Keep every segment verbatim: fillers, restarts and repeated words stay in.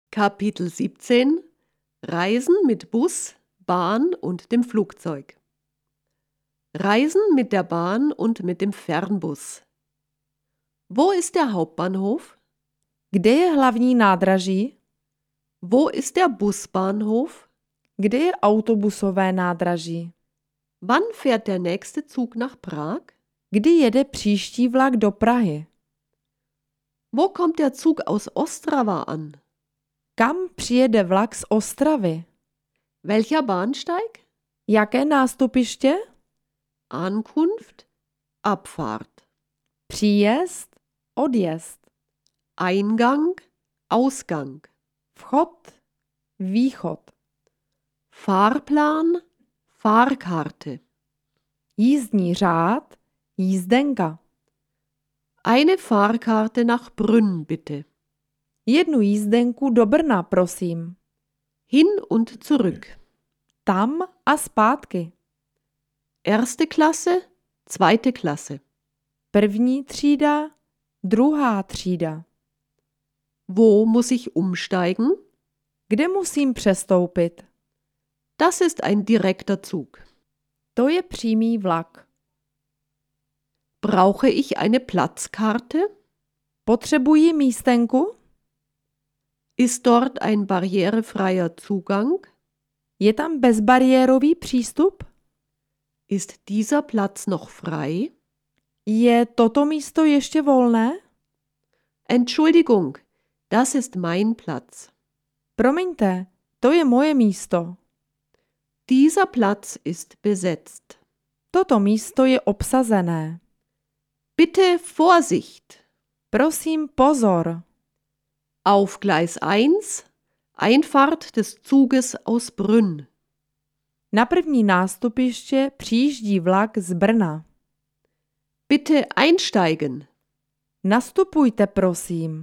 Kapitel siebzehn Reisen mit Bus, Bahn und dem Flugzeug. Reisen mit der Bahn und mit dem Fernbus. Wo ist der Hauptbahnhof? Kde je hlavní nádraží? Wo ist der Busbahnhof? Kde je autobusové nádraží? Wann fährt der nächste Zug nach Prag? Kdy jede příští vlak do Prahy? Wo kommt der Zug aus Ostrava an? Kam přijede vlak z Ostravy? Welcher Bahnsteig? Jaké nástupiště? Ankunft, Abfahrt. Příjezd, odjezd. Eingang, Ausgang. Vchod, východ. Fahrplan, Fahrkarte. Jízdní řád, jízdenka. Eine Fahrkarte nach Brünn, bitte. Jednu jízdenku do Brna, prosím. Hin und zurück. Tam a zpátky. Erste Klasse, zweite Klasse. První třída, druhá třída. Wo muss ich umsteigen? Kde musím přestoupit? Das ist ein direkter Zug. To je přímý vlak. Brauche ich eine Platzkarte? Potřebuji místenku? Ist dort ein barrierefreier Zugang? Je tam bezbariérový přístup? Ist dieser Platz noch frei? Je toto místo ještě volné? Entschuldigung, das ist mein Platz. Promiňte, to je moje místo. Dieser Platz ist besetzt. Toto místo je obsazené. Bitte Vorsicht! Prosím pozor. Auf Gleis eins, Einfahrt des Zuges aus Brünn. Na první nástupiště přijíždí vlak z Brna. Bitte einsteigen! Nastupujte, prosím.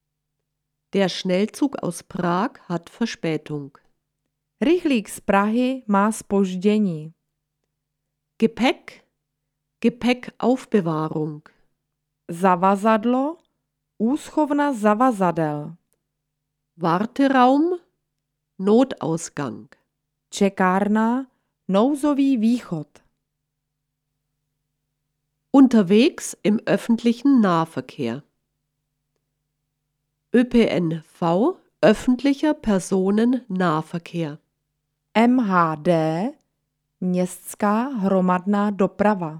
Der Schnellzug aus Prag hat Verspätung. Rychlík z Prahy má zpoždění. Gepäck, Gepäckaufbewahrung. Zavazadlo, úschovna zavazadel. Warteraum, Notausgang. Čekárna, nouzový východ. Unterwegs im öffentlichen Nahverkehr. ÖPNV, öffentlicher Personennahverkehr. M H D, městská hromadná doprava.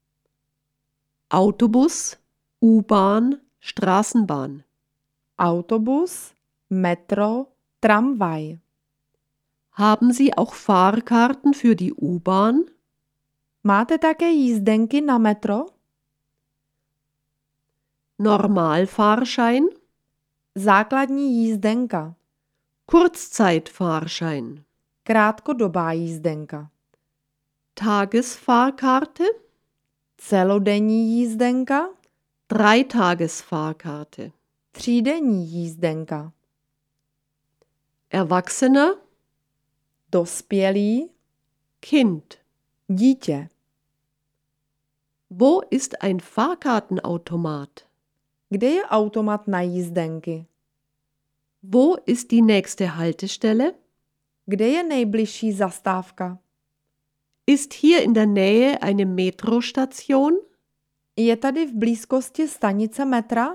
Autobus, U-Bahn, Straßenbahn. Autobus, metro, tramvaj. Haben Sie auch Fahrkarten für die U-Bahn? Máte také jízdenky na metro? Normalfahrschein? Základní jízdenka. Kurzzeitfahrschein. Krátkodobá jízdenka. Tagesfahrkarte? Celodenní jízdenka. Dreitagesfahrkarte. Třídenní jízdenka. Erwachsener? Dospělý. Kind. Dítě. Wo ist ein Fahrkartenautomat? Kde je automat na jízdenky? Wo ist die nächste Haltestelle? Kde je nejbližší zastávka? Ist hier in der Nähe eine Metrostation? Je tady v blízkosti stanice metra?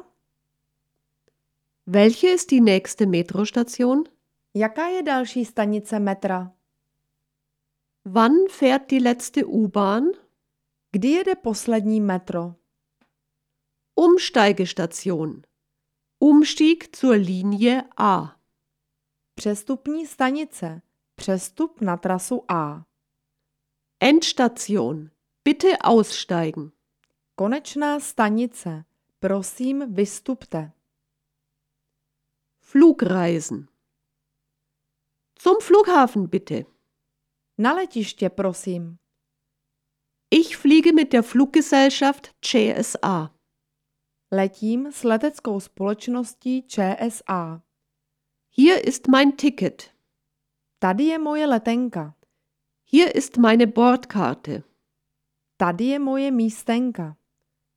Welche ist die nächste Metrostation? Jaká je další stanice metra? Wann fährt die letzte U-Bahn? Kdy jede poslední metro? Umsteigestation. Umstieg zur Linie A. Přestupní stanice. Přestup na trasu A. Endstation. Bitte aussteigen. Konečná stanice. Prosím, vystupte. Flugreisen. Zum Flughafen bitte. Na letiště, prosím. Ich fliege mit der Fluggesellschaft Č S A. Letím s leteckou společností Č S A. Hier ist mein Ticket. Tady je moje letenka. Hier ist meine Bordkarte. Tady je moje místenka.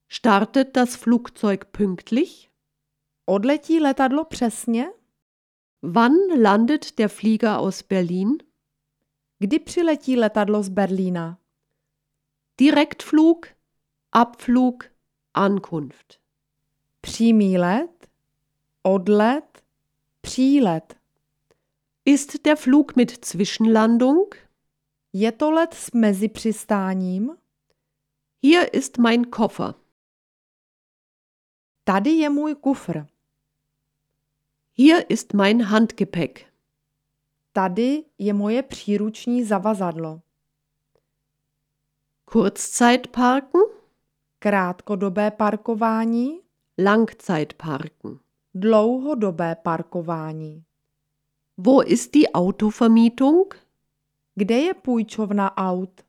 Startet das Flugzeug pünktlich? Odletí letadlo přesně? Wann landet der Flieger aus Berlin? Kdy přiletí letadlo z Berlína? Direktflug, Abflug, Ankunft. Přímý let, odlet, přílet. Ist der Flug mit Zwischenlandung? Je to let s mezipřistáním? Hier ist mein Koffer. Tady je můj kufr. Hier ist mein Handgepäck. Tady je moje příruční zavazadlo. Kurzzeitparken, Krátkodobé parkování, Langzeitparken. dlouhodobé parkování. Wo ist die Autovermietung? Kde je půjčovna aut?